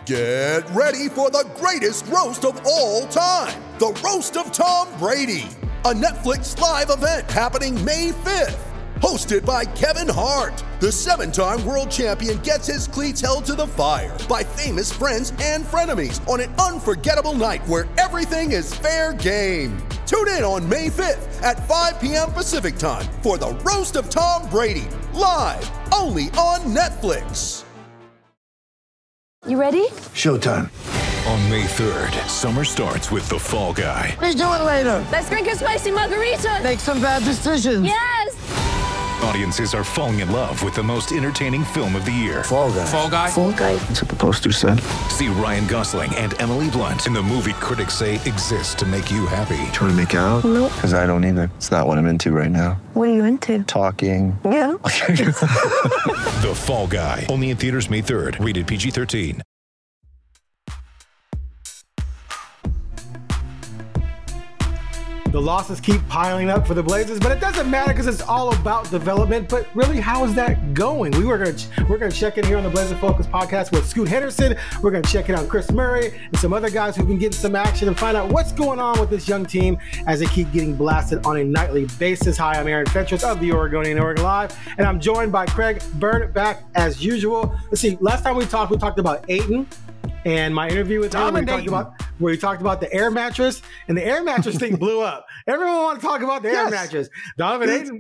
Get ready for the greatest roast of all time, the Roast of Tom Brady, a Netflix live event happening May 5th. Hosted by Kevin Hart, the 7-time world champion gets his cleats held to the fire by famous friends and frenemies on an unforgettable night where everything is fair game. Tune in on May 5th at 5 p.m. Pacific time for the Roast of Tom Brady, live only on Netflix. You ready? Showtime. On May 3rd, summer starts with The Fall Guy. Let's do it later. Let's drink a spicy margarita. Make some bad decisions. Yes! Audiences are falling in love with the most entertaining film of the year. Fall Guy. Fall Guy? Fall Guy. That's what the poster said. See Ryan Gosling and Emily Blunt in the movie critics say exists to make you happy. Trying to make it out? Nope. Because I don't either. It's not what I'm into right now. What are you into? Talking. Yeah. The Fall Guy. Only in theaters May 3rd. Rated PG-13. The losses keep piling up for the Blazers, but it doesn't matter because it's all about development. But really, how is that going? We're gonna check in here on the Blazer Focus podcast with Scoot Henderson. We're gonna check in on Chris Murray and some other guys who've been getting some action and find out what's going on with this young team as they keep getting blasted on a nightly basis. Hi, I'm Aaron Fentress of the Oregonian Oregon Live, and I'm joined by Craig Byrne back as usual. Let's see, last time we talked about Ayton. And my interview with him, where he talked about the air mattress, and the air mattress thing blew up. Everyone want to talk about the air mattress. DeAndre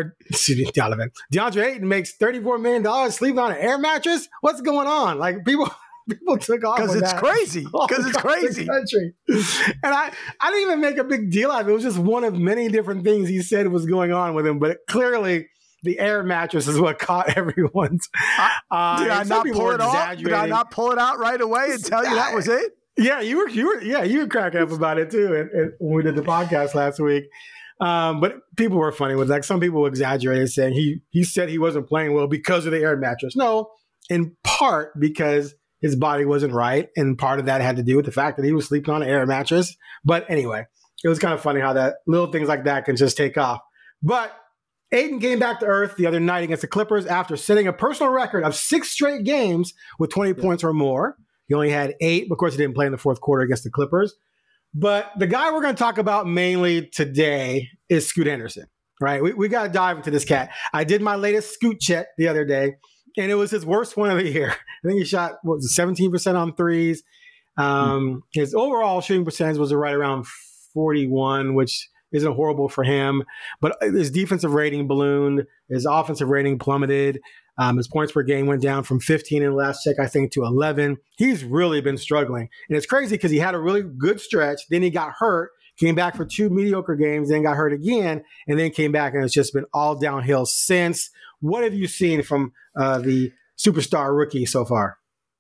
Ayton makes $34 million sleeping on an air mattress. What's going on? Like people took off because it's crazy. Because it's crazy. And I didn't even make a big deal out of it. It was just one of many different things he said was going on with him, but clearly. The air mattress is what caught everyone's. Did I not pull it out right away and tell you that was it? Yeah, you were cracking up about it too, and when we did the podcast last week. But people were funny with that. Some people exaggerated, saying he said he wasn't playing well because of the air mattress. No, in part because his body wasn't right, and part of that had to do with the fact that he was sleeping on an air mattress. But anyway, it was kind of funny how that little things like that can just take off. But Ayton came back to earth the other night against the Clippers after setting a personal record of 6 straight games with 20 points or more. He only had 8. Of course, he didn't play in the fourth quarter against the Clippers. But the guy we're going to talk about mainly today is Scoot Henderson, right? We got to dive into this cat. I did my latest Scoot check the other day, and it was his worst one of the year. I think he shot, 17% on threes. His overall shooting percentage was right around 41, which isn't horrible for him, but his defensive rating ballooned, his offensive rating plummeted. His points per game went down from 15 in the last check, I think, to 11. He's really been struggling. And it's crazy because he had a really good stretch. Then he got hurt, came back for 2 mediocre games, then got hurt again, and then came back, and it's just been all downhill since. What have you seen from the superstar rookie so far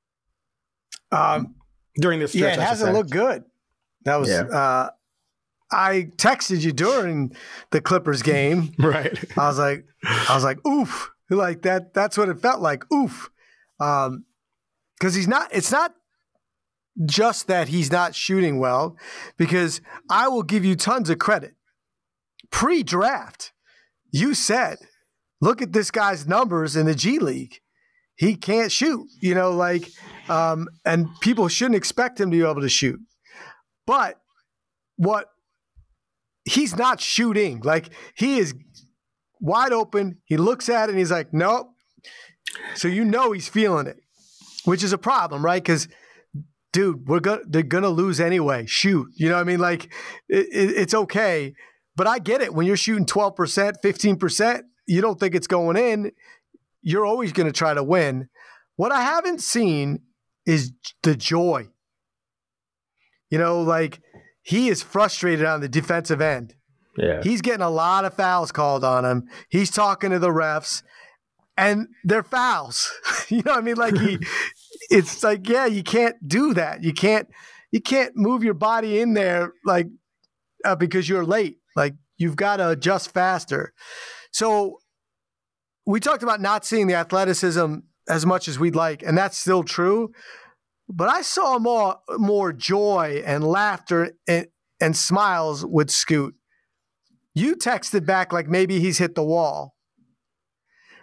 during this stretch? Yeah, it hasn't looked good. That was I texted you during the Clippers game. Right. I was like, oof. Like that's what it felt like. Oof. Because it's not just that he's not shooting well, because I will give you tons of credit. Pre-draft, you said, look at this guy's numbers in the G League. He can't shoot, and people shouldn't expect him to be able to shoot. But he's not shooting. Like, he is wide open. He looks at it and he's like, nope. So he's feeling it, which is a problem, right? Because, dude, they're gonna lose anyway. Shoot, you know what I mean? Like, it's okay. But I get it. When you're shooting 12%, 15%, you don't think it's going in. You're always going to try to win. What I haven't seen is the joy. He is frustrated on the defensive end. Yeah. He's getting a lot of fouls called on him. He's talking to the refs, and they're fouls. You know what I mean? Like, it's like, yeah, you can't do that. You can't move your body in there because you're late. Like, you've got to adjust faster. So we talked about not seeing the athleticism as much as we'd like, and that's still true. But I saw more joy and laughter and smiles with Scoot. You texted back like maybe he's hit the wall.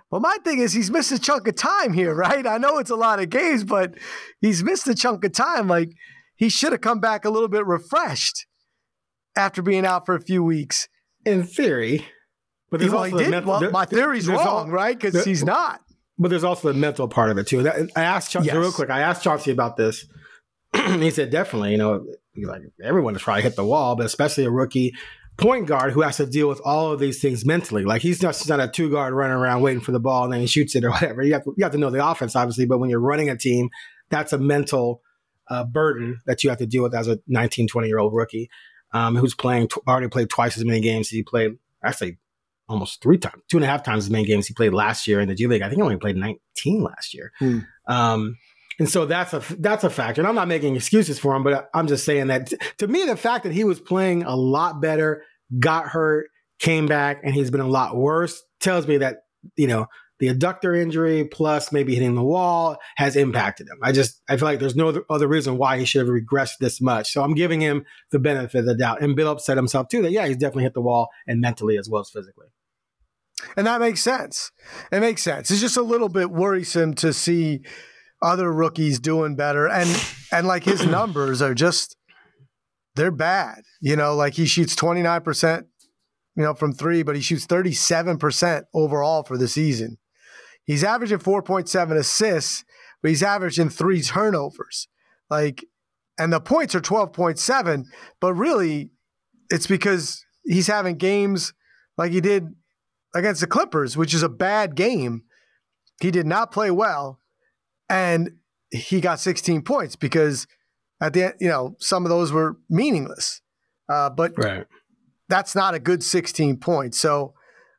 Well, my thing is he's missed a chunk of time here, right? I know it's a lot of games, but he's missed a chunk of time. Like, he should have come back a little bit refreshed after being out for a few weeks. In theory. But there's also my theory's wrong, right? Because he's not. But there's also the mental part of it, too. I asked Chauncey real quick. I asked Chauncey about this. He said, definitely, he's like, everyone has probably hit the wall, but especially a rookie point guard who has to deal with all of these things mentally. Like, he's not a 2-guard running around waiting for the ball and then he shoots it or whatever. You have to know the offense, obviously, but when you're running a team, that's a mental burden that you have to deal with as a 19, 20-year-old rookie who's already played twice as many games as he played, actually almost 2.5 times as many games he played last year in the G League. I think he only played 19 last year. And so that's a factor. And I'm not making excuses for him, but I'm just saying that to me, the fact that he was playing a lot better, got hurt, came back, and he's been a lot worse tells me that, the adductor injury plus maybe hitting the wall has impacted him. I feel like there's no other reason why he should have regressed this much. So I'm giving him the benefit of the doubt. And Bill said himself too that, he's definitely hit the wall and mentally as well as physically. And that makes sense. It makes sense. It's just a little bit worrisome to see other rookies doing better. And like his numbers are just, they're bad. Like he shoots 29%, from three, but he shoots 37% overall for the season. He's averaging 4.7 assists, but he's averaging 3 turnovers. And the points are 12.7, but really it's because he's having games like he did against the Clippers, which is a bad game. He did not play well, and he got 16 points because at the end, some of those were meaningless. But right. That's not a good 16 points. So,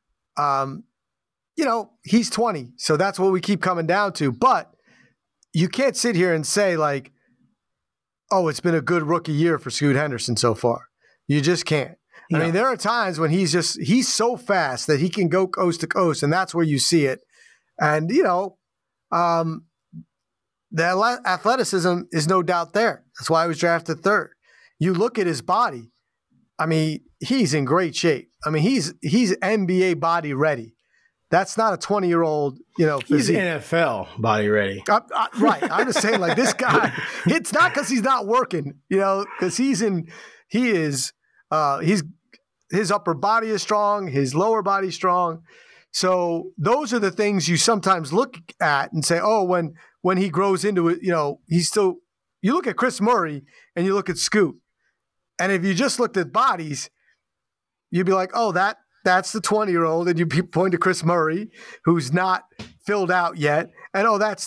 he's 20. So that's what we keep coming down to. But you can't sit here and say it's been a good rookie year for Scoot Henderson so far. You just can't. No. I mean, there are times when he's so fast that he can go coast to coast, and that's where you see it. And, the athleticism is no doubt there. That's why he was drafted third. You look at his body. I mean, he's in great shape. I mean, he's NBA body ready. That's not a 20-year-old, physique. He's NFL body ready. Right. I'm just saying, this guy, it's not because he's not working, because his upper body is strong, his lower body is strong. So those are the things you sometimes look at and say, when he grows into it, you look at Chris Murray and you look at Scoot. And if you just looked at bodies, you'd be like, that's the 20-year-old. And you point to Chris Murray, who's not filled out yet. And, that's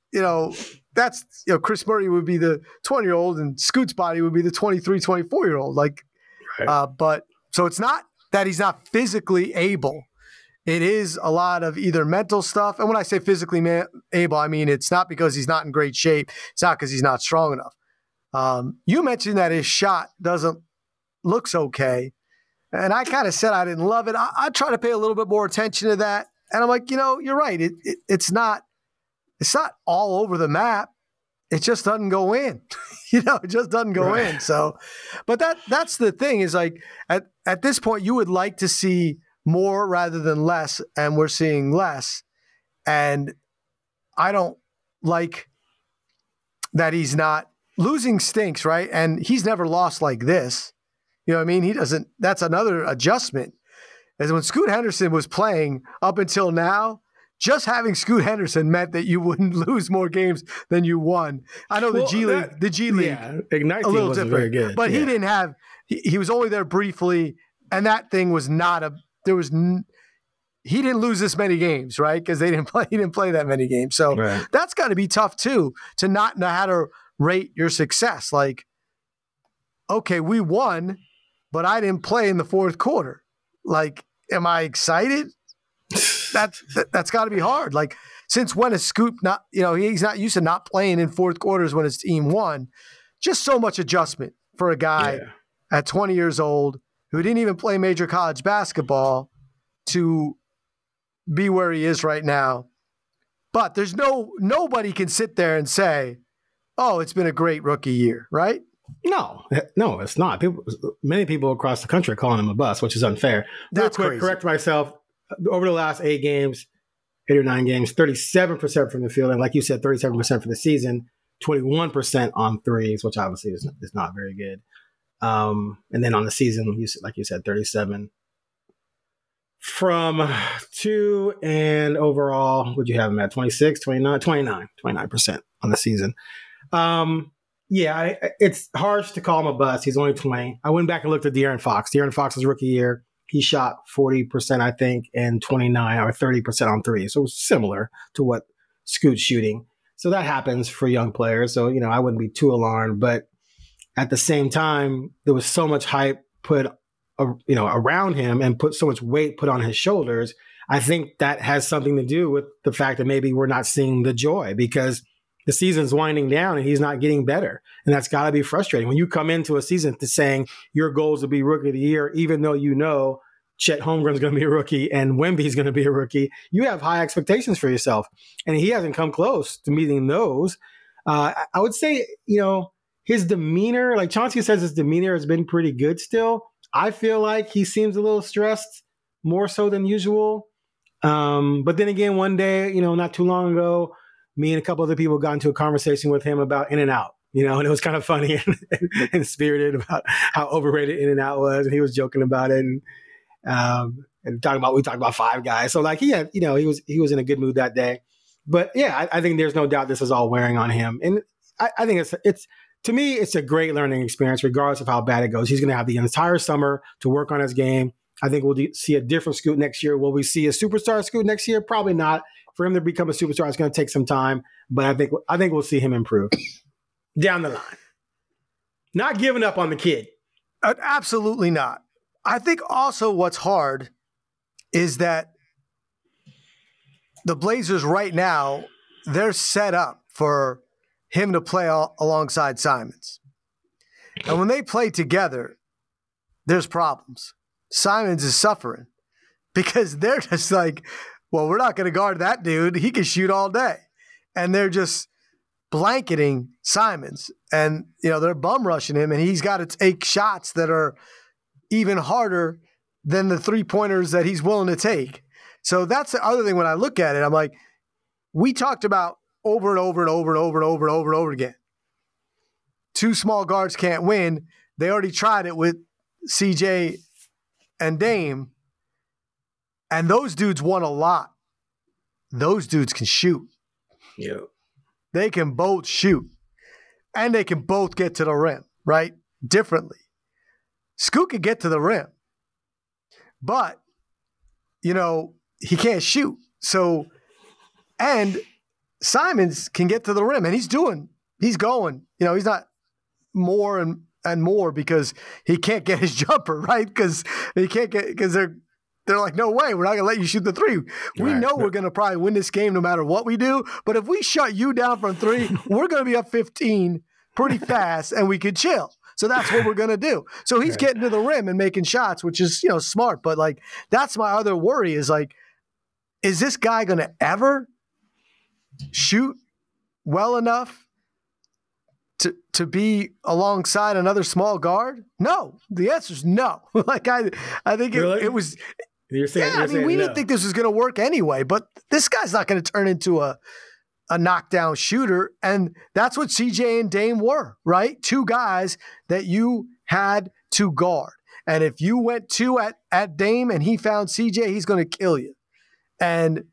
Chris Murray would be the 20-year-old and Scoot's body would be the 23, 24-year-old. Right. But so it's not that he's not physically able. It is a lot of either mental stuff. And when I say physically able, I mean, it's not because he's not in great shape. It's not because he's not strong enough. You mentioned that his shot looks okay. And I kind of said I didn't love it. I try to pay a little bit more attention to that. And I'm like, you're right. It's not all over the map. It just doesn't go in. It just doesn't go in. So, but that's the thing is at this point, you would like to see more rather than less. And we're seeing less. And I don't like that he's not. Losing stinks, right? And he's never lost like this. You know what I mean? He doesn't. That's another adjustment. As when Scoot Henderson was playing up until now, just having Scoot Henderson meant that you wouldn't lose more games than you won. I know the G League, Ignite a little wasn't different, very good. but he didn't have. He was only there briefly, and that thing was not a. He didn't lose this many games, right? Because he didn't play that many games. So that's got to be tough too, to not know how to rate your success. Okay, we won, but I didn't play in the fourth quarter. Am I excited? That's got to be hard. Since when is Scoop not, he's not used to not playing in fourth quarters when his team won. Just so much adjustment for a guy at 20 years old who didn't even play major college basketball to be where he is right now. But there's nobody can sit there and say, it's been a great rookie year, right? No, it's not. Many people across the country are calling him a bust, which is unfair. That's Real quick, crazy. correct myself. Over the last 8 games, 8 or 9 games, 37% from the field. And like you said, 37% for the season, 21% on threes, which obviously is not very good. And then on the season, like you said, 37 from 2, and overall, would you have him at 26, 29% on the season. It's harsh to call him a bust. He's only 20. I went back and looked at De'Aaron Fox. De'Aaron Fox's rookie year, he shot 40%, I think, and 29 or 30% on three. So it was similar to what Scoot's shooting. So that happens for young players. So, I wouldn't be too alarmed. But at the same time, there was so much hype put around him and put so much weight put on his shoulders. I think that has something to do with the fact that maybe we're not seeing the joy because the season's winding down and he's not getting better. And that's got to be frustrating. When you come into a season to saying your goal is to be rookie of the year, even though Chet Holmgren's going to be a rookie and Wemby's going to be a rookie, you have high expectations for yourself. And he hasn't come close to meeting those. I would say, his demeanor, like Chauncey says, his demeanor has been pretty good still. I feel like he seems a little stressed, more so than usual. But then again, one day, not too long ago, me and a couple other people got into a conversation with him about In-N-Out, and it was kind of funny and spirited about how overrated In-N-Out was. And he was joking about it and we talked about Five Guys. So like he was in a good mood that day. But yeah, I think there's no doubt this is all wearing on him. And I think it's to me, it's a great learning experience, regardless of how bad it goes. He's going to have the entire summer to work on his game. I think we'll see a different Scoot next year. Will we see a superstar Scoot next year? Probably not. For him to become a superstar, it's going to take some time. But I think we'll see him improve down the line. Not giving up on the kid. Absolutely not. I think also what's hard is that the Blazers right now, they're set up for him to play alongside Simons. And when they play together, there's problems. Simons is suffering because they're just like, well, we're not going to guard that dude. He can shoot all day. And they're just blanketing Simons. And, they're bum rushing him, and he's got to take shots that are even harder than the three-pointers that he's willing to take. So that's the other thing when I look at it. I'm like, we talked about over and over and over and over and over and over and over again. Two small guards can't win. They already tried it with CJ and Dame, and those dudes won a lot. Those dudes can shoot. Yeah. They can both shoot, and they can both get to the rim, right? Differently. Scoot can get to the rim, but, he can't shoot. So, and Simons can get to the rim, and he's going. He's not more and more because he can't get his jumper, right? Because they're like, no way, we're not going to let you shoot the three. We know we're going to probably win this game no matter what we do, but if we shut you down from three, we're going to be up 15 pretty fast, and we could chill. So that's what we're going to do. So he's getting to the rim and making shots, which is, smart. But, like, that's my other worry is, like, is this guy going to ever shoot well enough to be alongside another small guard? No. The answer is no. Like, I think really? it was – we didn't think this was going to work anyway. But this guy's not going to turn into a knockdown shooter. And that's what CJ and Dame were, right? Two guys that you had to guard. And if you went two at Dame and he found CJ, he's going to kill you. And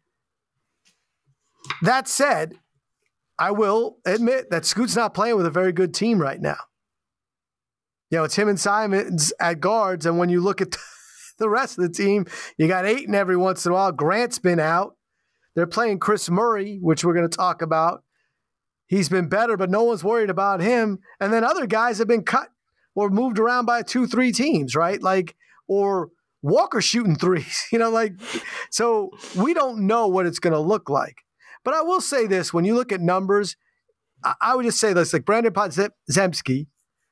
that said, I will admit that Scoot's not playing with a very good team right now. It's him and Simons at guards. And when you look at the rest of the team, you got Ayton every once in a while. Grant's been out. They're playing Chris Murray, which we're going to talk about. He's been better, but no one's worried about him. And then other guys have been cut or moved around by 2-3 teams, right? Like, or Walker shooting threes, so we don't know what it's going to look like. But I will say this, when you look at numbers, I would just say this, like Brandon Podziemski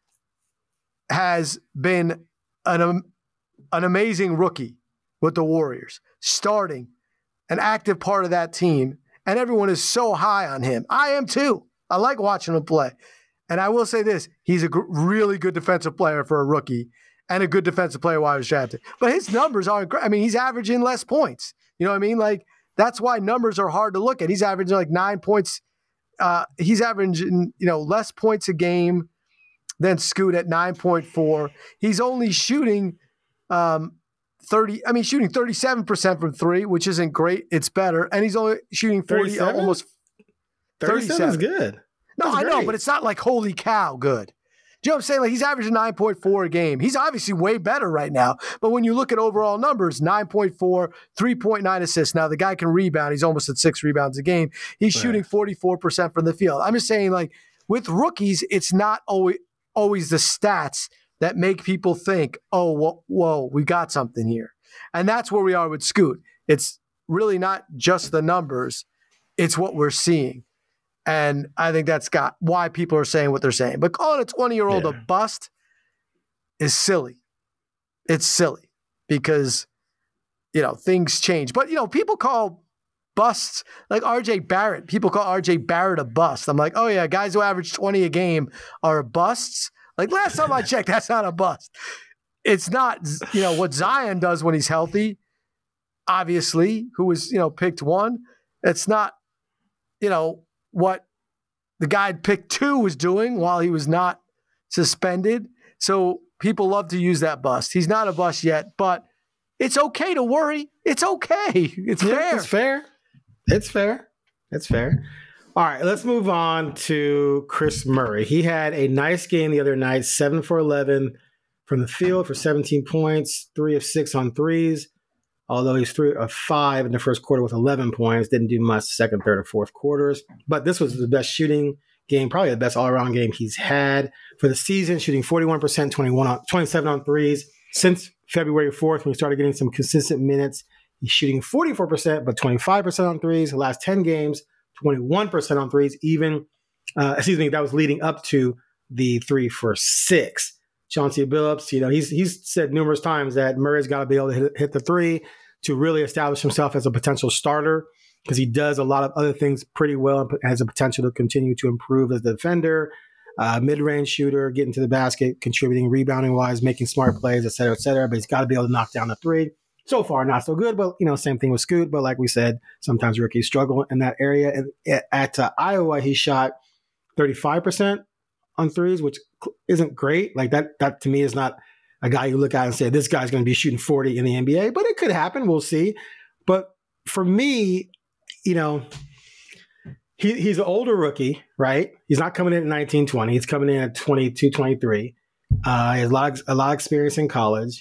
has been an amazing rookie with the Warriors, starting an active part of that team, and everyone is so high on him. I am too. I like watching him play. And I will say this, he's a really good defensive player for a rookie and a good defensive player while he was drafted. But his numbers aren't great. I mean, he's averaging less points. You know what I mean? Like, That's why numbers are hard to look at. He's averaging like 9 points. He's averaging, less points a game than Scoot at 9.4. He's only shooting shooting 37% from three, which isn't great. It's better. And he's only shooting 40, almost 37 is good. No, I know, but it's not like holy cow good. Do you know what I'm saying? Like he's averaging 9.4 a game. He's obviously way better right now. But when you look at overall numbers, 9.4, 3.9 assists. Now the guy can rebound. He's almost at 6 rebounds a game. He's shooting 44% from the field. I'm just saying, like, with rookies, it's not always the stats that make people think, oh, whoa, we got something here. And that's where we are with Scoot. It's really not just the numbers. It's what we're seeing. And I think that's got why people are saying what they're saying. But calling a 20-year-old a bust is silly. It's silly because, things change. But, people call busts like RJ Barrett. People call RJ Barrett a bust. I'm like, oh, yeah, guys who average 20 a game are busts. Like last time I checked, that's not a bust. It's not, what Zion does when he's healthy, obviously, who was, picked 1. It's not, what the guy picked 2 was doing while he was not suspended. So people love to use that bust. He's not a bust yet, but it's okay to worry. It's okay. It's fair. It's fair. It's fair. It's fair. All right, let's move on to Chris Murray. He had a nice game the other night, 7 for 11 from the field for 17 points, 3 of 6 on threes, although he's 3 of 5 in the first quarter with 11 points. Didn't do much second, third, or fourth quarters. But this was the best shooting game, probably the best all-around game he's had for the season, shooting 41%, 27 on threes. Since February 4th, when he started getting some consistent minutes, he's shooting 44%, but 25% on threes. The last 10 games, 21% on threes, that was leading up to the 3 for 6. Chauncey Billups, he's said numerous times that Murray's got to be able to hit the 3 to really establish himself as a potential starter because he does a lot of other things pretty well and has a potential to continue to improve as a defender, mid-range shooter, getting to the basket, contributing rebounding-wise, making smart plays, et cetera, but he's got to be able to knock down the 3. So far, not so good, but, same thing with Scoot. But like we said, sometimes rookies struggle in that area. And at Iowa, he shot 35% on threes, which isn't great. Like that to me is not a guy you look at and say, this guy's going to be shooting 40 in the NBA, but it could happen. We'll see. But for me, he's an older rookie, right? He's not coming in at 19, 20. He's coming in at 22, 23. He has a lot of experience in college.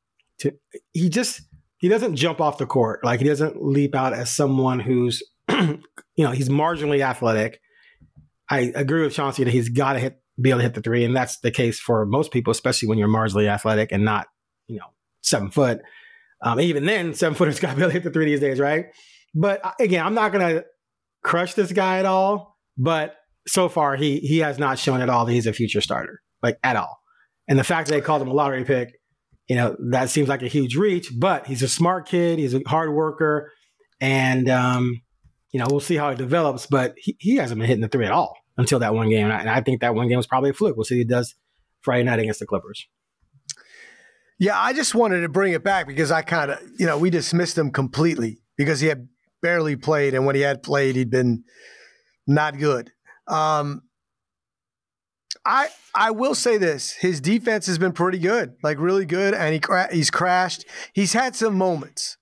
He doesn't jump off the court. Like he doesn't leap out as someone who's, he's marginally athletic. I agree with Chauncey that he's got to be able to hit the 3. And that's the case for most people, especially when you're marginally athletic and not, 7 foot. Even then 7-footers got to be able to hit the 3 these days. Right. But again, I'm not going to crush this guy at all, but so far he has not shown at all that he's a future starter, like at all. And the fact that they called him a lottery pick, that seems like a huge reach, but he's a smart kid. He's a hard worker. And, we'll see how it develops, but he hasn't been hitting the 3 at all until that one game. And I think that one game was probably a fluke. We'll see what he does Friday night against the Clippers. Yeah, I just wanted to bring it back because I kind of, we dismissed him completely because he had barely played. And when he had played, he'd been not good. I will say this. His defense has been pretty good, like really good, and he's crashed. He's had some moments.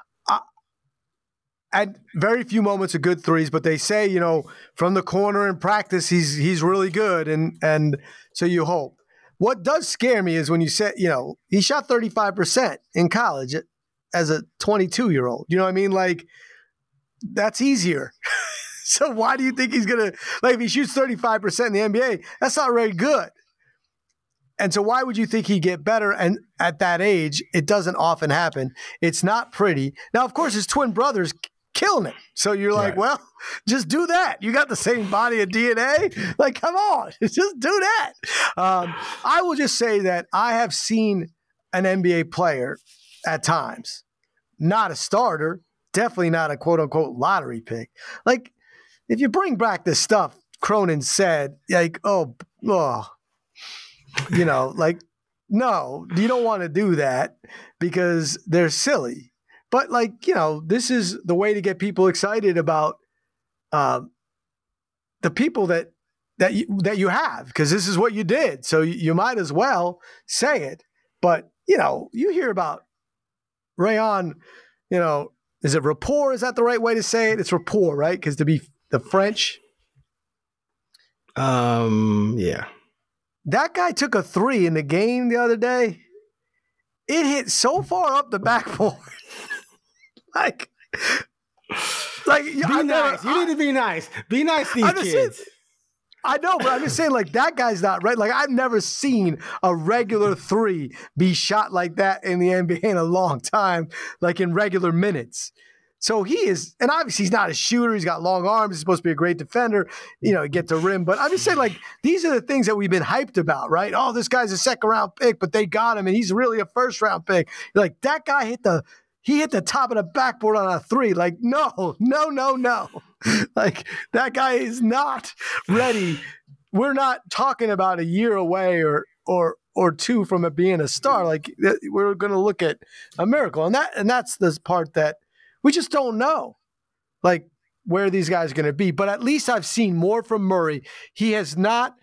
At very few moments of good threes, but they say, from the corner in practice, he's really good, and so you hope. What does scare me is when you say, he shot 35% in college as a 22-year-old. You know what I mean? Like, that's easier. So why do you think he's going to – like if he shoots 35% in the NBA, that's not very good. And so why would you think he'd get better? And at that age, it doesn't often happen. It's not pretty. Now, of course, his twin brother's killing it. So you're like, well, just do that. You got the same body and DNA. Like, come on, just do that. I will just say that I have seen an NBA player at times, not a starter, definitely not a quote-unquote lottery pick. Like, if you bring back this stuff Cronin said, like, like, no, you don't want to do that because they're silly. But like, you know, this is the way to get people excited about the people that you have, because this is what you did. So you might as well say it. But, you know, you hear about Rayon, you know, is it rapport? Is that the right way to say it? It's rapport, right? Because to be the French. Yeah. That guy took a 3 in the game the other day. It hit so far up the backboard. like be nice. You need to be nice. Be nice to these kids. I know, but I'm just saying, like, that guy's not right. Like, I've never seen a regular 3 be shot like that in the NBA in a long time, like in regular minutes. So he is, and obviously he's not a shooter. He's got long arms. He's supposed to be a great defender, you know, get to rim. But I'm just saying, like, these are the things that we've been hyped about, right? Oh, this guy's a second-round pick, but they got him, and he's really a first-round pick. You're like, that guy hit the top of the backboard on a 3. Like, no. Like, that guy is not ready. We're not talking about a year away or 2 from it being a star. Like, we're going to look at a miracle. And that's the part that we just don't know, like, where these guys are going to be. But at least I've seen more from Murray. He has not,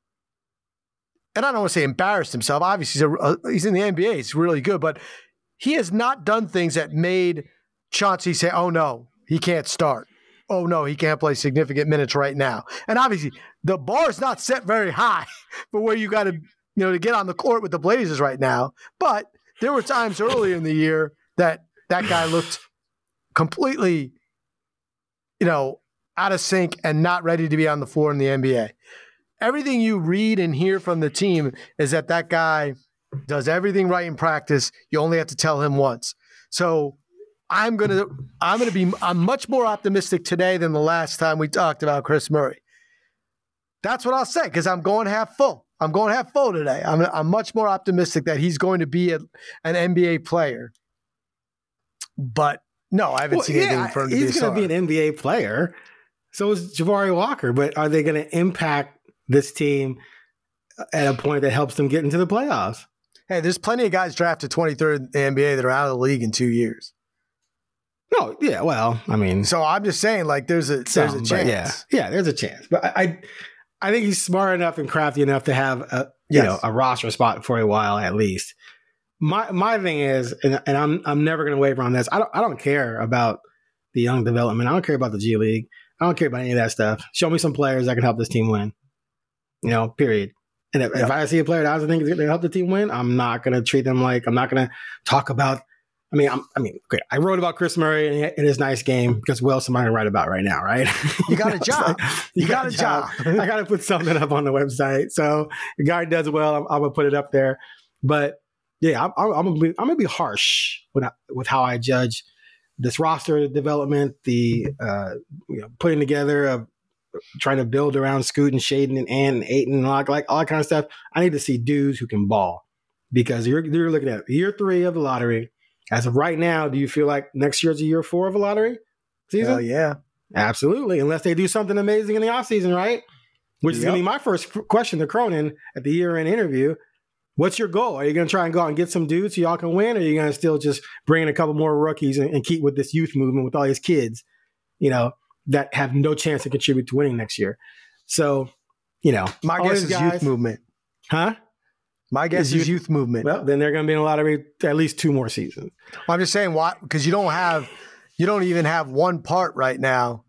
and I don't want to say embarrassed himself. Obviously, he's in the NBA. He's really good. But he has not done things that made Chauncey say, oh, no, he can't start. Oh, no, he can't play significant minutes right now. And obviously, the bar is not set very high for where you got to, you know, to get on the court with the Blazers right now. But there were times earlier in the year that guy looked completely, you know, out of sync and not ready to be on the floor in the NBA. Everything you read and hear from the team is that guy does everything right in practice. You only have to tell him once. So I'm much more optimistic today than the last time we talked about Chris Murray. That's what I'll say, because I'm going half full. I'm going half full today. I'm much more optimistic that he's going to be an NBA player. But no, I haven't seen anything for him to be a star. He's going to be an NBA player. So is Jabari Walker. But are they going to impact this team at a point that helps them get into the playoffs? Hey, there's plenty of guys drafted 23rd in the NBA that are out of the league in 2 years. No, yeah, well, I mean. So I'm just saying, like, there's a chance. Yeah, there's a chance. But I think he's smart enough and crafty enough to have a roster spot for a while at least. My thing is, and I'm never going to waver on this. I don't care about the young development. I don't care about the G League. I don't care about any of that stuff. Show me some players that can help this team win. You know, period. And if I see a player that I think is going to help the team win, I'm not going to treat them like, I'm not going to talk about. Okay. I wrote about Chris Murray and his nice game because what else am I going to write about right now, right? You got a job. You got a job. I got to put something up on the website. So the guy does well. I'm going to put it up there. But yeah, I'm going to be harsh with how I judge this roster development, the putting together of trying to build around Scoot and Shaden and Ant and Ayton and all that kind of stuff. I need to see dudes who can ball, because you're looking at year 3 of the lottery. As of right now, do you feel like next year's a year 4 of a lottery season? Hell yeah. Absolutely. Unless they do something amazing in the offseason, right? Which is going to be my first question to Cronin at the year-end interview. What's your goal? Are you going to try and go out and get some dudes so y'all can win? Or are you going to still just bring in a couple more rookies and keep with this youth movement with all these kids, that have no chance to contribute to winning next year? So, my guess is youth movement. Huh? My guess is youth movement. Well, then they're going to be in a lottery at least 2 more seasons. Well, I'm just saying why, because you don't even have one part right now,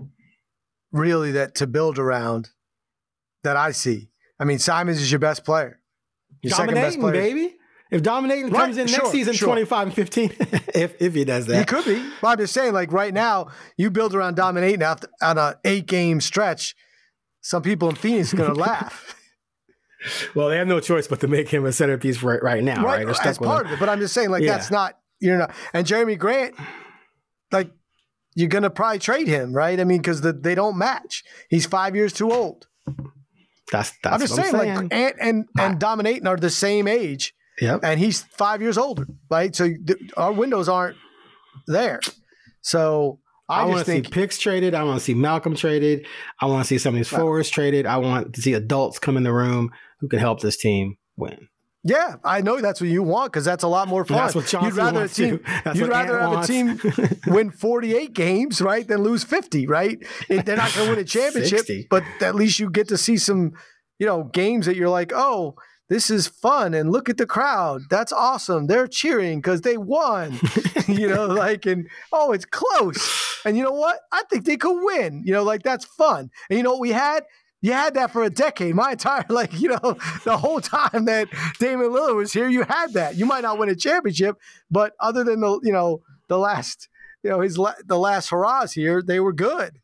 really, that to build around that I see. I mean, Simons is your best player. Your second best player, baby. If Dominating comes in next season, 25 and 15, if he does that, he could be. But I'm just saying, like, right now, you build around Dominating on an 8-game stretch. Some people in Phoenix are going to laugh. Well, they have no choice but to make him a centerpiece right now, right? They're stuck as part of it. But I'm just saying, like, that's not, you're not. And Jeremy Grant, like, you're going to probably trade him, right? I mean, because they don't match. He's 5 years too old. That's I'm just saying, like, Ant and Dominating are the same age. Yep. And he's 5 years older, right? So our windows aren't there. So I want to see picks traded. I want to see Malcolm traded. I want to see some of these forwards traded. I want to see adults come in the room who can help this team win. Yeah, I know that's what you want because that's a lot more fun. That's what Chauncey You'd rather wants too. That's you'd what rather Ant have a team win 48 games, right, than lose 50, right? They're not going to win a championship, 60. but at least you get to see some, games that you're like, oh, this is fun, and look at the crowd. That's awesome. They're cheering because they won, and oh, it's close. And you know what? I think they could win. That's fun. And you know what we had? You had that for a decade. My entire, the whole time that Damian Lillard was here, you had that. You might not win a championship, but other than the last, the last hurrahs here, they were good.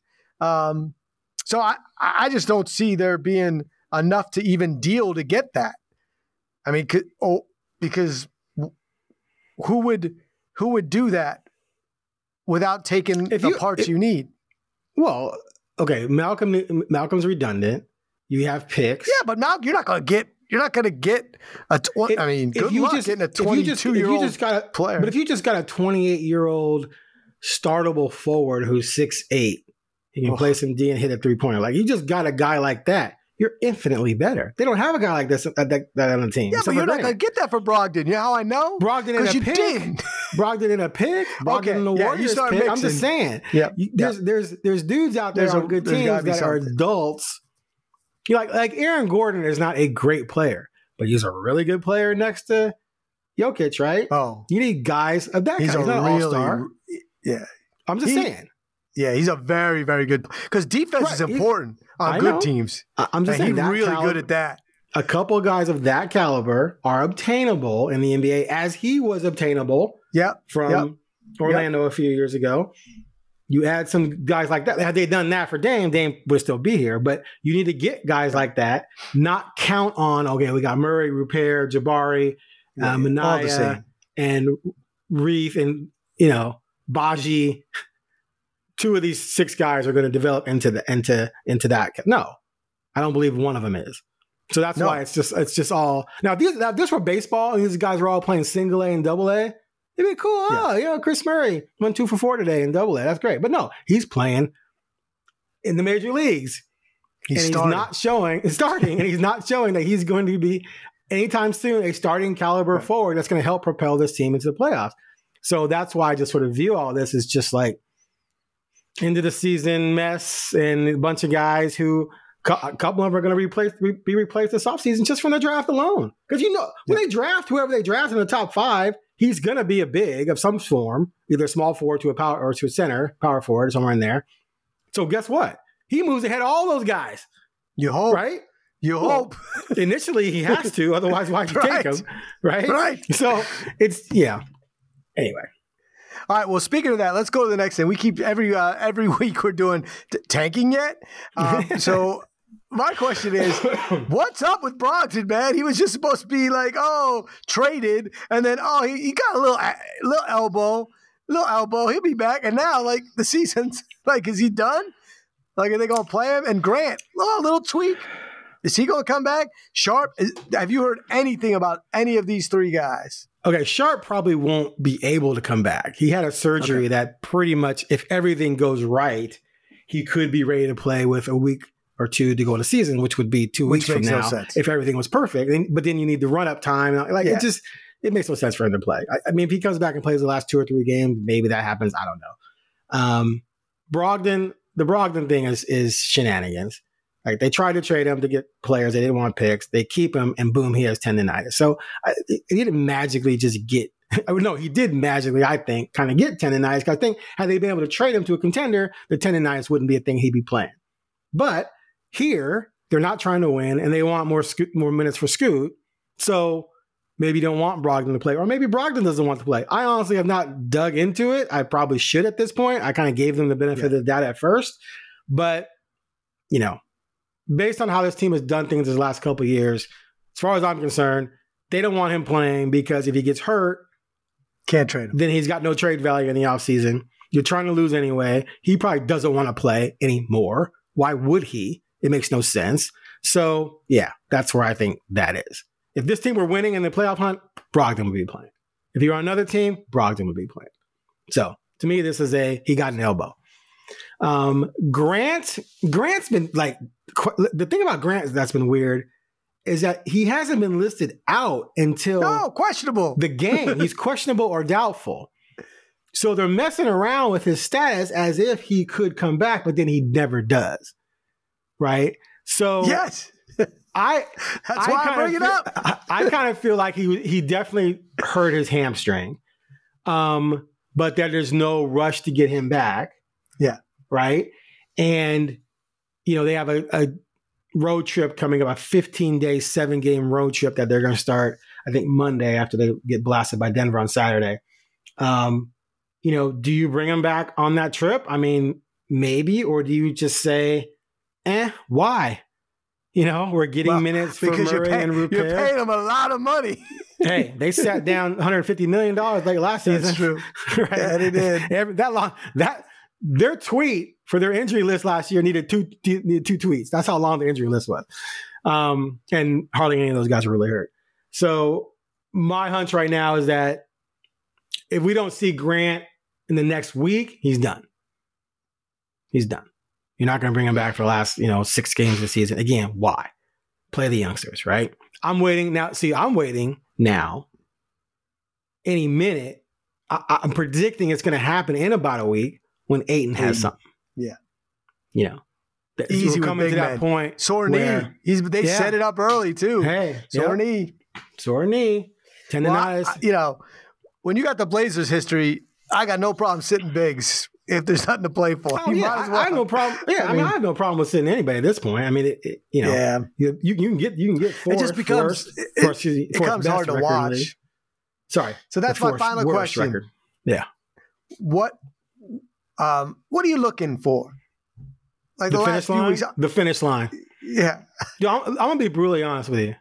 So I just don't see there being enough to even deal to get that. I mean, because who would do that without taking the parts you need? Well, okay, Malcolm's redundant. You have picks. Yeah, but Malcolm, you're not going to get a 20. I mean, good luck getting a 22-year-old player. But if you just got a 28-year-old startable forward who's 6'8", he can play some D and hit a 3-pointer. Like, you just got a guy like that, you're infinitely better. They don't have a guy like this that on the team. Yeah, but you're not going to get that for Brogdon. You know how I know? Brogdon in a pick. Brogdon in a pick. Brogdon in the Warriors pick. Mixing. I'm just saying. Yeah. There's dudes out there on good teams that are adults. You like Aaron Gordon is not a great player, but he's a really good player next to Jokic, right? Oh, you need guys of that. He's not an all-star. Yeah, I'm just saying. Yeah, he's a very, very good because defense is important on good teams. I'm just saying he's really good at that. A couple of guys of that caliber are obtainable in the NBA, as he was obtainable. From Orlando a few years ago. You add some guys like that. Had they done that for Dame would still be here. But you need to get guys like that, not count on, okay, we got Murray, Rupert, Jabari, Minaya, and Reef, and, Baji. 2 of these 6 guys are going to develop into that. No, I don't believe one of them is. So that's why it's just all. Now, if this were baseball and these guys were all playing single A and double A, it'd be cool. Chris Murray went 2 for 4 today in double A. That's great. But no, he's playing in the major leagues. He's not showing that he's going to be anytime soon a starting caliber forward that's going to help propel this team into the playoffs. So that's why I just sort of view all this as just like end of the season mess and a bunch of guys who a couple of them are going to be replaced this offseason just from the draft alone. Because when they draft whoever they draft in the top 5, he's going to be a big of some form, either a small forward to a power or to a center, power forward, somewhere in there. So guess what? He moves ahead of all those guys. You hope. Right? You hope. Initially, he has to. Otherwise, why'd you take him? Right? Right. So Anyway. All right. Well, speaking of that, let's go to the next thing. We keep every week we're doing tanking yet. So my question is, what's up with Brogdon, man? He was just supposed to be like, traded, and then he got a little elbow. He'll be back, and now the season's is he done? Are they gonna play him? And Grant, little tweak. Is he gonna come back? Sharp. Have you heard anything about any of these 3 guys? Okay, Sharp probably won't be able to come back. He had a surgery that pretty much, if everything goes right, he could be ready to play with a week or 2 to go in the season, which would be 2 weeks from now if everything was perfect. But then you need the run-up time. It makes no sense for him to play. I mean, if he comes back and plays the last 2 or 3 games, maybe that happens. I don't know. The Brogdon thing is shenanigans. They tried to trade him to get players. They didn't want picks. They keep him, and boom, he has tendonitis. So he didn't magically just get – no, he did magically, I think, kind of get tendonitis. Because I think had they been able to trade him to a contender, the tendonitis wouldn't be a thing he'd be playing. But here, they're not trying to win, and they want more minutes for Scoot. So maybe you don't want Brogdon to play, or maybe Brogdon doesn't want to play. I honestly have not dug into it. I probably should at this point. I kind of gave them the benefit of the doubt at first. But, based on how this team has done things this last couple of years, as far as I'm concerned, they don't want him playing because if he gets hurt, can't trade him. Then he's got no trade value in the offseason. You're trying to lose anyway. He probably doesn't want to play anymore. Why would he? It makes no sense. So, that's where I think that is. If this team were winning in the playoff hunt, Brogdon would be playing. If you're on another team, Brogdon would be playing. So, to me, this is he got an elbow. Grant's been the thing about Grant that's been weird is that he hasn't been listed out until questionable. the game. He's questionable or doubtful. So they're messing around with his status as if he could come back, but then he never does. Right? So yes. That's why I bring it up. I kind of feel like he definitely hurt his hamstring. But that there's no rush to get him back. Yeah. Right? And, they have a road trip coming up, a 15-day, 7-game road trip that they're going to start, I think, Monday after they get blasted by Denver on Saturday. Do you bring him back on that trip? I mean, maybe, or do you just say, why? We're getting minutes for Murray and Rupert. You're paying them a lot of money. Hey, they sat down $150 million like last season. That's true. Right? Yeah, they did. Their tweet for their injury list last year needed two tweets. That's how long the injury list was. And hardly any of those guys were really hurt. So my hunch right now is that if we don't see Grant in the next week, he's done. He's done. You're not going to bring him back for the last, 6 games of the season. Again, why? Play the youngsters, right? I'm waiting now. See, I'm waiting now. Any minute, I'm predicting it's going to happen in about a week when Ayton has something. Yeah. Easy coming to that point. Sore knee. They set it up early too. Hey, sore knee. Sore knee. Tendonitis. Well, when you got the Blazers history, I got no problem sitting bigs if there's nothing to play for. Oh, yeah, I have no problem. Yeah, I have no problem with sitting anybody at this point. I mean, you can get 4. It just becomes it becomes hard to watch. Sorry. So that's my final question. Record. Yeah. What are you looking for? Like the last few weeks. The finish line. Yeah. I'm gonna be brutally honest with you.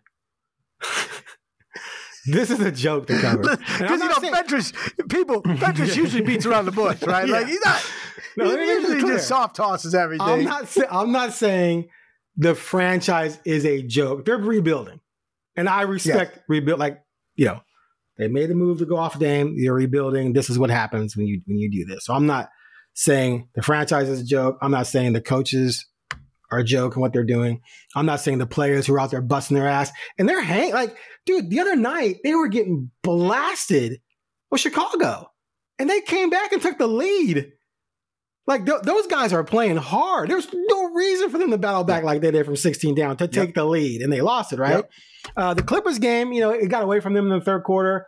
This is a joke to cover. Because Fentress usually beats around the bush, right? Yeah. Like he's not. He usually just soft tosses everything. I'm not saying the franchise is a joke. They're rebuilding, and I respect rebuild. Like they made a move to go off Dame. You're rebuilding. This is what happens when you do this. So I'm not saying the franchise is a joke. I'm not saying the coaches are a joke and what they're doing. I'm not saying the players who are out there busting their ass and they're dude, the other night they were getting blasted with Chicago and they came back and took the lead. Like those guys are playing hard. There's no reason for them to battle back like they did from 16 down to take the lead, and they lost it, right? Yep. The Clippers game, it got away from them in the third quarter.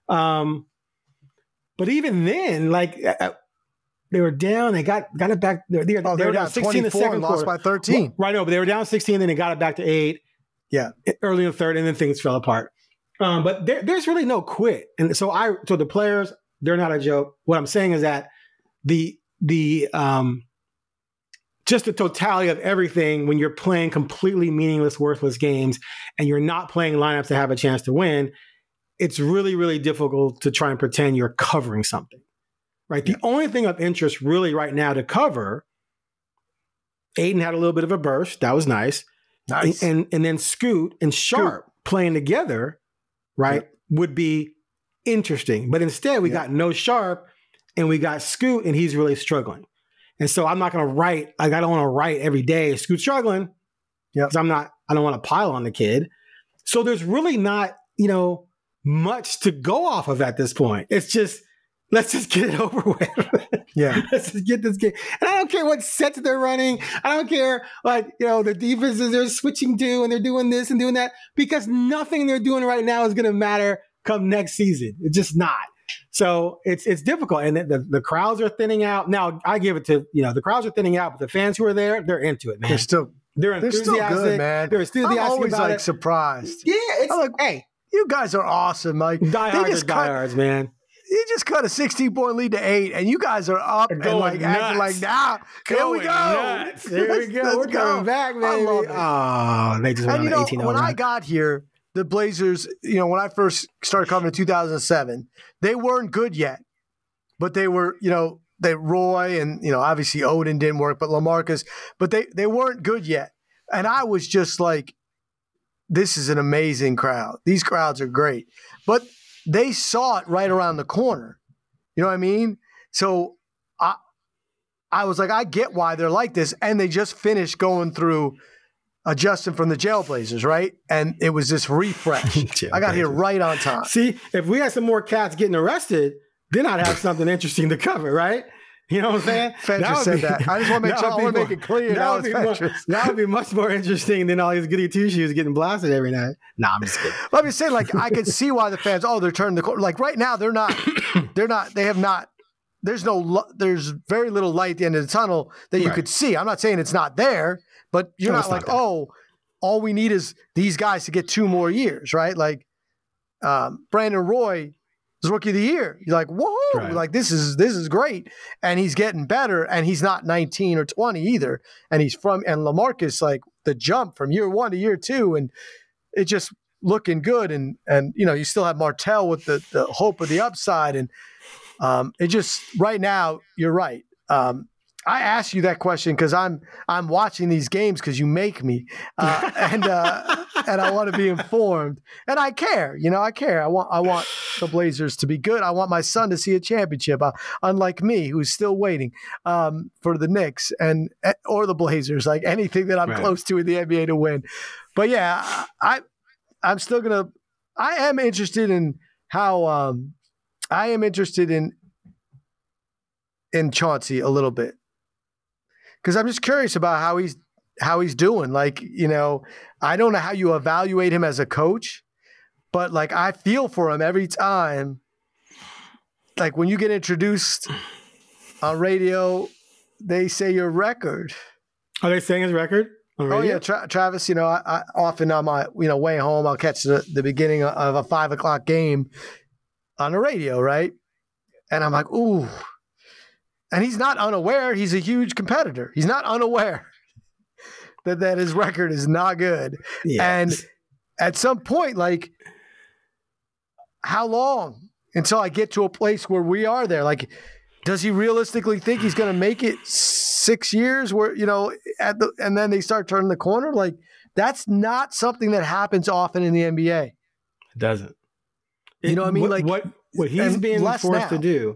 But even then, they were down. They got it back. They were down 16 in the second and lost quarter. by 13. Right, no, but they were down 16, then they got it back to 8. Yeah, early in the third, and then things fell apart. But there's really no quit, and so the players, they're not a joke. What I'm saying is that the just the totality of everything when you're playing completely meaningless, worthless games, and you're not playing lineups to have a chance to win, it's really, really difficult to try and pretend you're covering something. Right. The only thing of interest really right now to cover, Ayton had a little bit of a burst. That was nice. Nice. And then Scoot and Sharp playing together, right, would be interesting. But instead, we got no Sharp and we got Scoot, and he's really struggling. And so I'm not going to write, I don't want to write every day, Scoot's struggling. Yeah. Because I don't want to pile on the kid. So there's really not, much to go off of at this point. It's just, let's just get it over with. Yeah. Let's just get this game. And I don't care what sets they're running. I don't care, the defenses they're switching to and they're doing this and doing that, because nothing they're doing right now is going to matter come next season. It's just not. So it's difficult. And the crowds are thinning out. Now, I give it to, the crowds are thinning out, but the fans who are there, they're into it, man. They're enthusiastic. They're still good, man. They're enthusiastic. I'm always about it. Surprised. Yeah. It's hey, you guys are awesome. Diehards, man. You just cut a 16-point lead to 8, and you guys are up and acting like, nah, here we go. Nuts. Here we go. We're coming back, baby. I love it. Oh, they just went on an 18-0 when run. I got here, the Blazers, when I first started covering in 2007, they weren't good yet. But they were, Roy and, obviously Odin didn't work, but LaMarcus, but they weren't good yet. And I was just like, this is an amazing crowd. These crowds are great. But they saw it right around the corner. You know what I mean? So I was like, I get why they're like this. And they just finished going through adjusting from the Jailblazers, right? And it was this refresh. I got here right on time. See, if we had some more cats getting arrested, then I'd have something interesting to cover, right? You know what I'm saying? Fentress said that. I just want to make sure. I want to make it clear. That would be much more interesting than all these goody two shoes getting blasted every night. Nah, I'm just kidding. Let me say, like, I could see why the fans. They're turning the corner. Like right now, they're not. They have not. There's very little light at the end of the tunnel that you could see. I'm not saying it's not there, but you're not like, all we need is these guys to get 2 more years, right? Like Brandon Roy is Rookie of the Year. You're like, whoa, like this is great. And he's getting better, and he's not 19 or 20 either. And and LaMarcus, like the jump from year 1 to year 2, and it's just looking good. And you still have Martell with the hope of the upside. And it just right now, you're right. I asked you that question because I'm watching these games because you make me, and I want to be informed, and I care. I care. I want the Blazers to be good. I want my son to see a championship, unlike me, who's still waiting for the Knicks or the Blazers, like anything that I'm close to in the NBA to win. But yeah, I'm still gonna. I am interested in how. I am interested in Chauncey a little bit. Because I'm just curious about how he's doing. Like, I don't know how you evaluate him as a coach, but like I feel for him every time. Like when you get introduced on radio, they say your record. Are they saying his record on radio? Oh yeah, Travis. I often on my way home, I'll catch the beginning of a 5 o'clock game on the radio, right? And I'm like, ooh. And he's not unaware. He's a huge competitor. He's not unaware that his record is not good. Yes. And at some point, like, how long until I get to a place where we are there? Like, does he realistically think he's going to make it 6 years where, and then they start turning the corner? Like, that's not something that happens often in the NBA. It doesn't. You know what I mean? Like what he's been forced to do,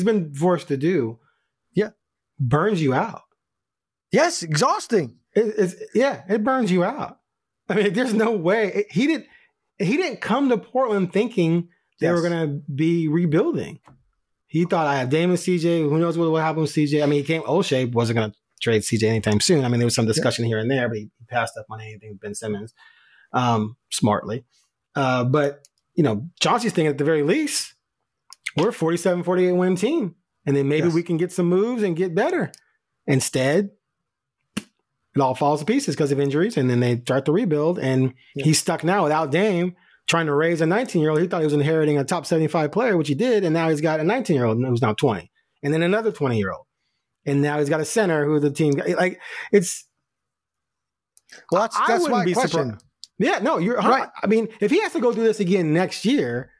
burns you out. Yes, exhausting. It burns you out. I mean, there's no way he didn't come to Portland thinking they were going to be rebuilding. He thought, I have Dame and CJ. Who knows what happened with CJ? I mean, O'Shea wasn't going to trade CJ anytime soon. I mean, there was some discussion here and there, but he passed up on anything with Ben Simmons smartly. But Chauncey's thinking at the very least, we're a 47-48 win team. And then maybe we can get some moves and get better. Instead, it all falls to pieces because of injuries. And then they start to rebuild. And he's stuck now without Dame, trying to raise a 19-year-old. He thought he was inheriting a top 75 player, which he did. And now he's got a 19-year-old who's now 20. And then another 20-year-old. And now he's got a center who the team, like, it's. Well, that's my question. Surprised. Yeah, no, you're right. I mean, if he has to go do this again next year,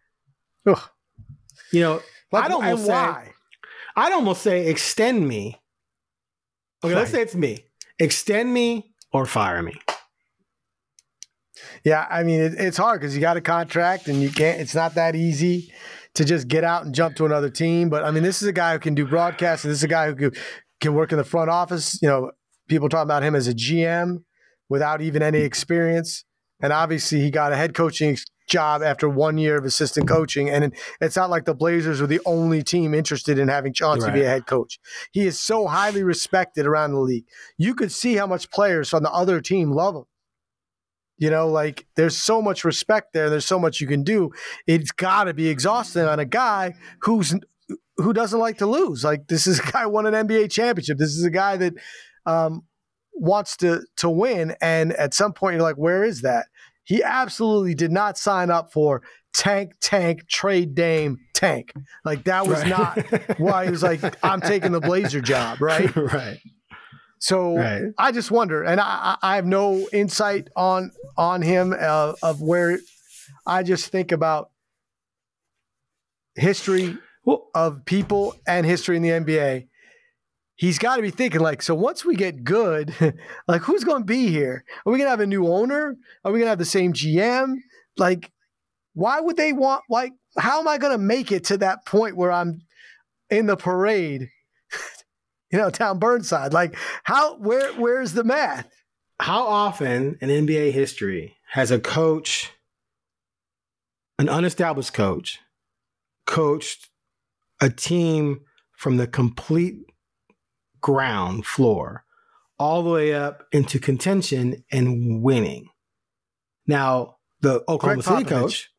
I'd almost say extend me. Okay, let's say it's me. Extend me or fire me. Yeah, I mean, it's hard because you got a contract and you can't. It's not that easy to just get out and jump to another team. But I mean, this is a guy who can do broadcasting. This is a guy who can work in the front office. People talk about him as a GM without even any experience. And obviously, he got a head coaching job after 1 year of assistant coaching. And it's not like the Blazers were the only team interested in having Chauncey be a head coach. He is so highly respected around the league. You could see how much players on the other team love him. Like there's so much respect there. There's so much you can do. It's got to be exhausting on a guy who doesn't like to lose. Like this is a guy who won an NBA championship. This is a guy that wants to win. And at some point you're like, where is that? He absolutely did not sign up for tank, trade Dame, tank. Like that was not why he was like, I'm taking the Blazer job, right? Right. So I just wonder, and I have no insight on him of where. I just think about history of people and history in the NBA. He's got to be thinking like, so once we get good, like who's going to be here? Are we going to have a new owner? Are we going to have the same GM? Like, why would they want, like, how am I going to make it to that point where I'm in the parade, down Burnside? Like where's the math? how often in NBA history has a coach, an unestablished coach, coached a team from the complete ground floor all the way up into contention and winning? Now, the Oklahoma City coach,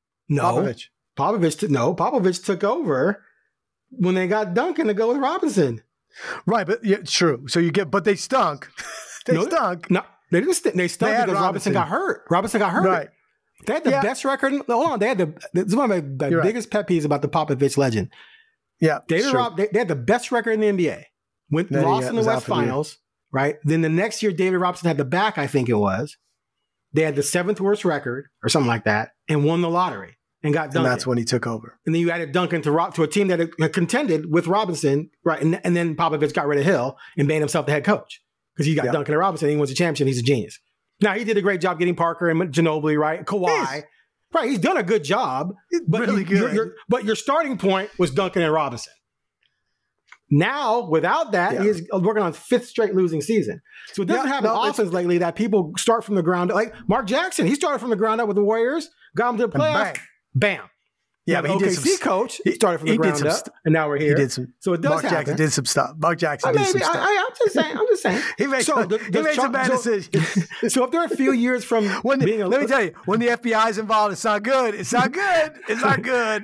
Popovich took over when they got Duncan to go with Robinson. Right, but yeah, true. So but they stunk. They stunk. No, they didn't. They stunk because Robinson got hurt. Right. They had the best record. Hold on. This is one of my biggest pet peeves about the Popovich legend. Yeah, they had the best record in the NBA. Lost in the West Finals, right? Then the next year, David Robinson had the back, I think it was. They had the 7th worst record or something like that and won the lottery and got Duncan. And that's when he took over. And then you added Duncan to a team that had contended with Robinson, right? And then Popovich got rid of Hill and made himself the head coach because he got Duncan and Robinson. And he wins a championship. He's a genius. Now, he did a great job getting Parker and Ginobili, right? Kawhi. Right, he's done a good job. But really good. But your starting point was Duncan and Robinson. Now, without that, he's working on his 5th straight losing season. So it doesn't happen often lately that people start from the ground up. Like Mark Jackson, he started from the ground up with the Warriors, got him to the playoffs, bam. Yeah, but he did some coach. He started from the ground up, and now we're here. He did some. So it does Mark happen. Jackson did some stuff. Mark Jackson did some stuff. I'm just saying. He made some bad decisions. So if there are a few years from let me tell you, when the FBI is involved, it's not good. It's not good. It's not good.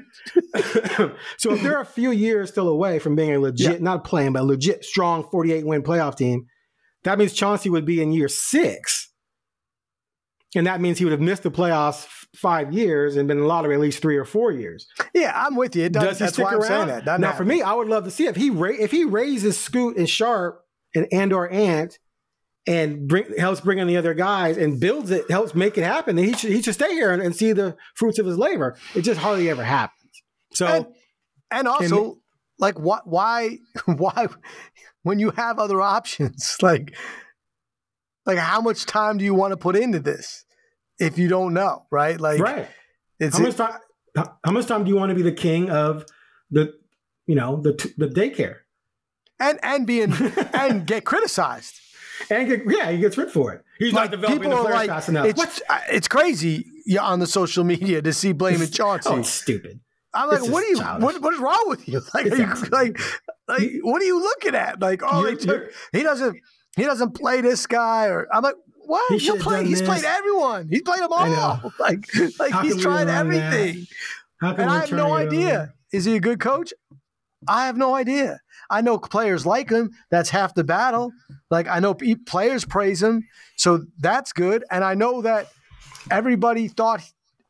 So if there are a few years still away from being a legit, not playing, but a legit strong 48-win playoff team, that means Chauncey would be in year 6. And that means he would have missed the playoffs 5 years and been in the lottery at least 3 or 4 years. Yeah, I'm with you. Does he stick around? I'm saying that. Now, for me, I would love to see if he raises Scoot and Sharp and/or Ant and helps bring in the other guys and builds it, helps make it happen, then he should stay here and see the fruits of his labor. It just hardly ever happens. So, and also, like, why when you have other options, like how much time do you want to put into this if you don't know, right? Like, right. How much time do you want to be the king of the daycare and being and get criticized and he gets ripped for it. He's not developing the players fast enough. It's crazy on the social media to see blaming Chauncey. Oh, it's stupid. I'm like, what is wrong with you? Like, what are you looking at? Like, he doesn't play this guy, or I'm like, what? He's played everyone. He's played them all. Like he's tried everything. And I have no idea. Is he a good coach? I have no idea. I know players like him. That's half the battle. Like, I know players praise him, so that's good. And I know that everybody thought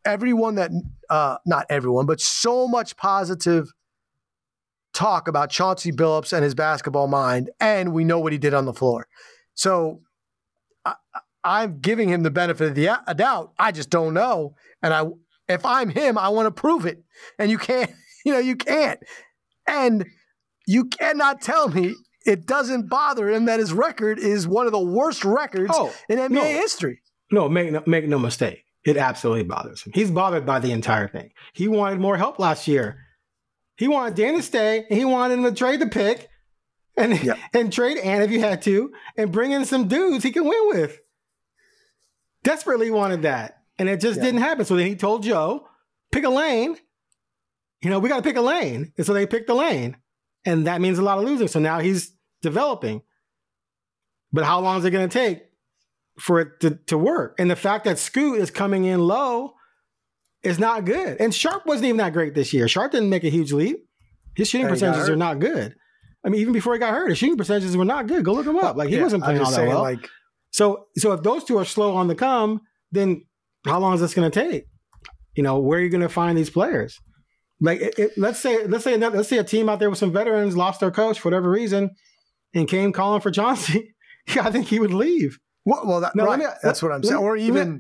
not everyone, but so much positive talk about Chauncey Billups and his basketball mind, and we know what he did on the floor. So I'm giving him the benefit of the doubt. I just don't know. And if I'm him, I want to prove it. And you can't, you can't. And you cannot tell me it doesn't bother him that his record is one of the worst records in NBA history. No, make no mistake. It absolutely bothers him. He's bothered by the entire thing. He wanted more help last year. He wanted Dan to stay, and he wanted him to trade the pick and trade Ant if you had to, and bring in some dudes he can win with. Desperately wanted that, and it just didn't happen. So then he told Joe, pick a lane. We got to pick a lane. And so they picked the lane, and that means a lot of losing. So now he's developing. But how long is it going to take for it to work? And the fact that Scoot is coming in low is not good. And Sharp wasn't even that great this year. Sharp didn't make a huge leap. His shooting percentages are not good. I mean, even before he got hurt, his shooting percentages were not good. Go look him up. Like, he wasn't playing all that well. So if those two are slow on the come, then how long is this going to take? Where are you going to find these players? Like, let's say a team out there with some veterans lost their coach for whatever reason and came calling for Chauncey. I think he would leave. Well, that's what I'm saying. Or even,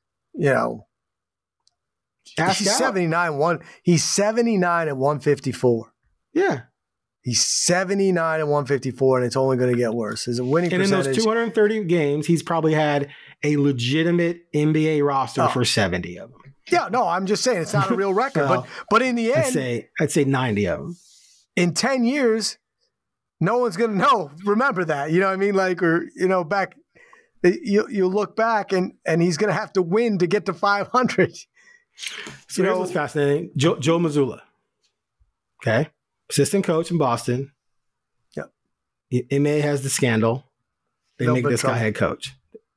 he's 79 He's 79 at 154. Yeah. He's 79 at 154, and it's only going to get worse. His winning percentage. And in those 230 games, he's probably had a legitimate NBA roster for 70 of them. Yeah, no, I'm just saying it's not a real record. But in the end, I'd say 90 of them. In 10 years, no one's going to know. Remember that. You know what I mean? Like, or, back You look back and he's going to have to win to get to 500. So here's what's fascinating. Joe Mazzulla, okay, assistant coach in Boston. Yep. MA has the scandal. They make this guy head coach.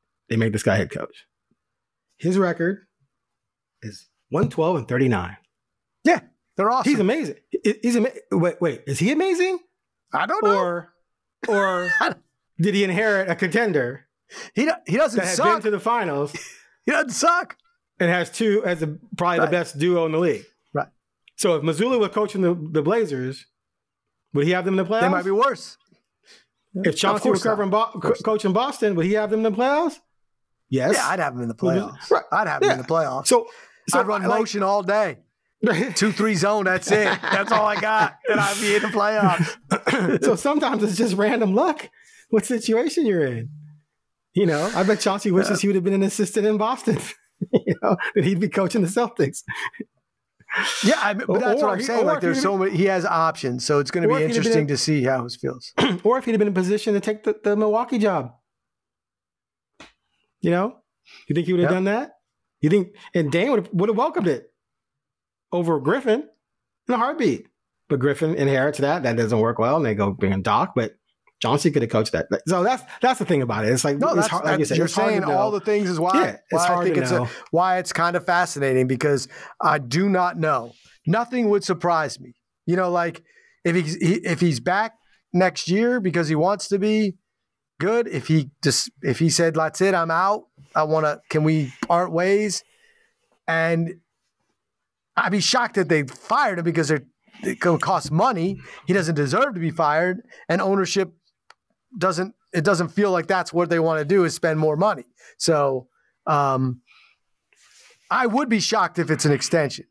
His record is 112-39. Yeah, they're awesome. He's amazing. He's amazing. Wait, is he amazing? I don't know. Or did he inherit a contender? He doesn't that suck. Had been to the finals. He doesn't suck. And has probably the best duo in the league. Right. So if Mazzulla was coaching the Blazers, would he have them in the playoffs? They might be worse. If Chauncey was coaching Boston, would he have them in the playoffs? Yes. Yeah, I'd have him in the playoffs. Right. I'd have him in the playoffs. So I'd run motion all day. 2-3 zone, that's it. That's all I got. And I'd be in the playoffs. So sometimes it's just random luck what situation you're in. You know, I bet Chauncey wishes he would have been an assistant in Boston. You know, that he'd be coaching the Celtics. Yeah, but that's what I'm saying. Like, there's so many. He has options, so it's going to be interesting to see how it feels. Or if he'd have been in a position to take the Milwaukee job. You know, you think he would have done that? You think? And Dane would have welcomed it over Griffin in a heartbeat. But Griffin inherits that. That doesn't work well, and they go bring in Doc. But Chauncey could have coached that. So that's the thing about it. It's like, no, it's hard, like you said, you're saying all the things is why. It's hard to know. Why it's kind of fascinating, because I do not know. Nothing would surprise me. You know, like if he's back next year because he wants to be good. If he said, "That's it, I'm out. Can we part ways?" And I'd be shocked that they fired him because it going to cost money. He doesn't deserve to be fired, and ownership doesn't feel like that's what they want to do, is spend more money. So I would be shocked if it's an extension.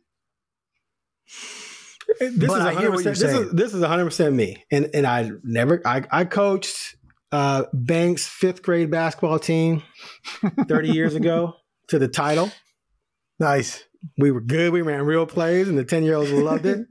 But I hear what you're saying. This is 100% me. And I coached Banks' 5th grade basketball team 30 years ago to the title. Nice. We were good. We ran real plays, and the 10-year-olds loved it.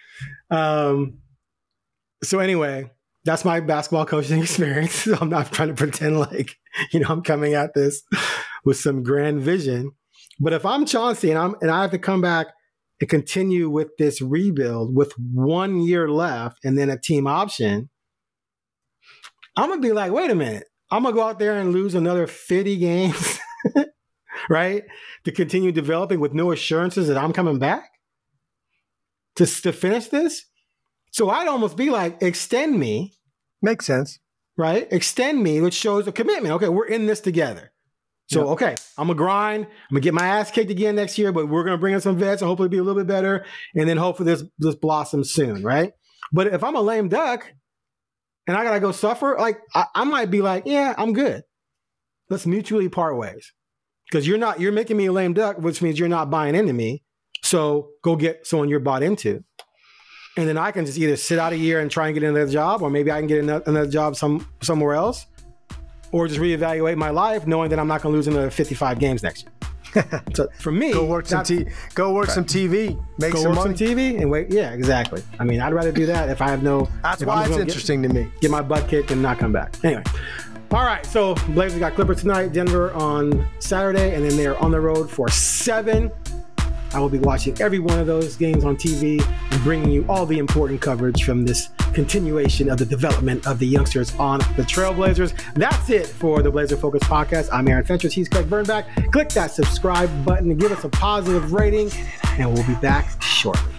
So anyway, that's my basketball coaching experience. So I'm not trying to pretend like, I'm coming at this with some grand vision. But if I'm Chauncey and I have to come back and continue with this rebuild with 1 year left and then a team option, I'm going to be like, wait a minute. I'm going to go out there and lose another 50 games, right? To continue developing with no assurances that I'm coming back to finish this. So I'd almost be like, extend me. Makes sense. Right? Extend me, which shows a commitment. Okay, we're in this together. So, okay, I'm going to grind. I'm going to get my ass kicked again next year, but we're going to bring in some vets and hopefully be a little bit better. And then hopefully this blossoms soon, right? But if I'm a lame duck and I got to go suffer, like I might be like, yeah, I'm good. Let's mutually part ways. Because you're making me a lame duck, which means you're not buying into me. So go get someone you're bought into. And then I can just either sit out a year and try and get another job, or maybe I can get another job somewhere else, or just reevaluate my life knowing that I'm not going to lose another 55 games next year. So for me, go work some TV, make some money. Some TV and wait. Yeah, exactly. I mean, I'd rather do that if I have no. That's why it's interesting to me. Get my butt kicked and not come back. Anyway. All right, so Blazers got Clippers tonight, Denver on Saturday, and then they're on the road for 7. I will be watching every one of those games on TV and bringing you all the important coverage from this continuation of the development of the youngsters on the Trailblazers. That's it for the Blazer Focus podcast. I'm Aaron Fentress. He's Craig Bernbach. Click that subscribe button and give us a positive rating, and we'll be back shortly.